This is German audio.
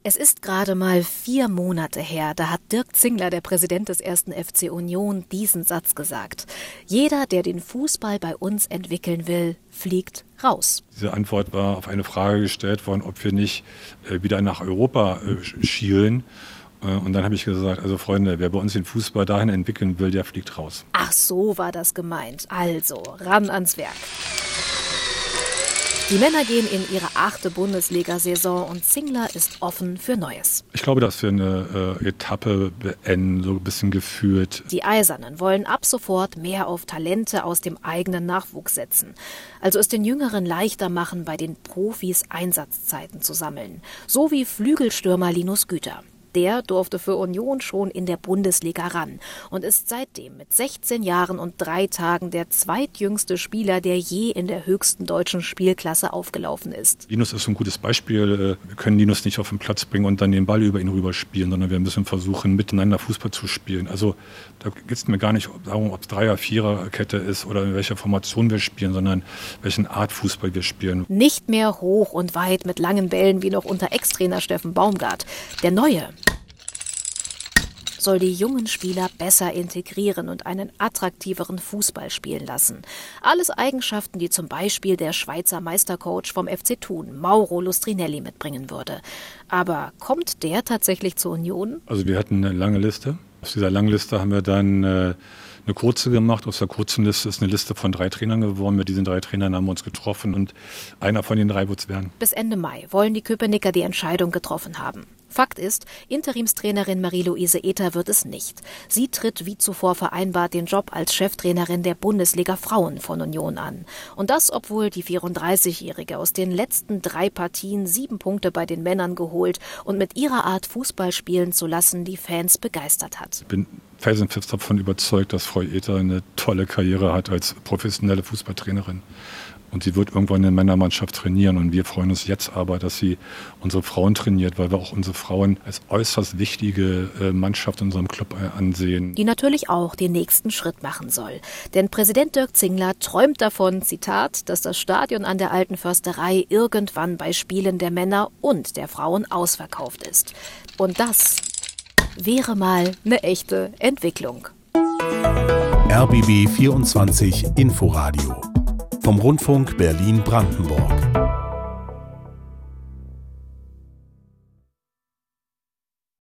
Es ist gerade mal 4 Monate her, da hat Dirk Zingler, der Präsident des 1. FC Union, diesen Satz gesagt. Jeder, der den Fußball bei uns entwickeln will, fliegt raus. Diese Antwort war auf eine Frage gestellt worden, ob wir nicht wieder nach Europa schielen. Und dann habe ich gesagt, also Freunde, wer bei uns den Fußball dahin entwickeln will, der fliegt raus. Ach, so war das gemeint. Also, ran ans Werk. Die Männer gehen in ihre 8. Bundesliga-Saison und Zingler ist offen für Neues. Ich glaube, dass wir eine Etappe beenden, so ein bisschen gefühlt. Die Eisernen wollen ab sofort mehr auf Talente aus dem eigenen Nachwuchs setzen. Also es den Jüngeren leichter machen, bei den Profis Einsatzzeiten zu sammeln. So wie Flügelstürmer Linus Güter. Der durfte für Union schon in der Bundesliga ran und ist seitdem mit 16 Jahren und 3 Tagen der zweitjüngste Spieler, der je in der höchsten deutschen Spielklasse aufgelaufen ist. Linus ist ein gutes Beispiel. Wir können Linus nicht auf den Platz bringen und dann den Ball über ihn rüber spielen, sondern wir müssen versuchen, miteinander Fußball zu spielen. Also da geht es mir gar nicht darum, ob es 3er-, 4er-Kette ist oder in welcher Formation wir spielen, sondern welchen Art Fußball wir spielen. Nicht mehr hoch und weit mit langen Bällen wie noch unter Ex-Trainer Steffen Baumgart. Der Neue soll die jungen Spieler besser integrieren und einen attraktiveren Fußball spielen lassen. Alles Eigenschaften, die zum Beispiel der Schweizer Meistercoach vom FC Thun, Mauro Lustrinelli, mitbringen würde. Aber kommt der tatsächlich zur Union? Also wir hatten eine lange Liste. Aus dieser langen Liste haben wir dann eine kurze gemacht. Aus der kurzen Liste ist eine Liste von 3 Trainern geworden. Mit diesen 3 Trainern haben wir uns getroffen und einer von den 3 wird es werden. Bis Ende Mai wollen die Köpenicker die Entscheidung getroffen haben. Fakt ist, Interimstrainerin Marie-Louise Ether wird es nicht. Sie tritt wie zuvor vereinbart den Job als Cheftrainerin der Bundesliga Frauen von Union an. Und das, obwohl die 34-Jährige aus den letzten 3 Partien 7 Punkte bei den Männern geholt und mit ihrer Art Fußball spielen zu lassen die Fans begeistert hat. Ich bin felsenfest davon überzeugt, dass Frau Ether eine tolle Karriere hat als professionelle Fußballtrainerin. Und sie wird irgendwann eine Männermannschaft trainieren. Und wir freuen uns jetzt aber, dass sie unsere Frauen trainiert, weil wir auch unsere Frauen als äußerst wichtige Mannschaft in unserem Club ansehen. Die natürlich auch den nächsten Schritt machen soll. Denn Präsident Dirk Zingler träumt davon, Zitat, dass das Stadion an der Alten Försterei irgendwann bei Spielen der Männer und der Frauen ausverkauft ist. Und das wäre mal eine echte Entwicklung. RBB 24 Inforadio vom Rundfunk Berlin-Brandenburg.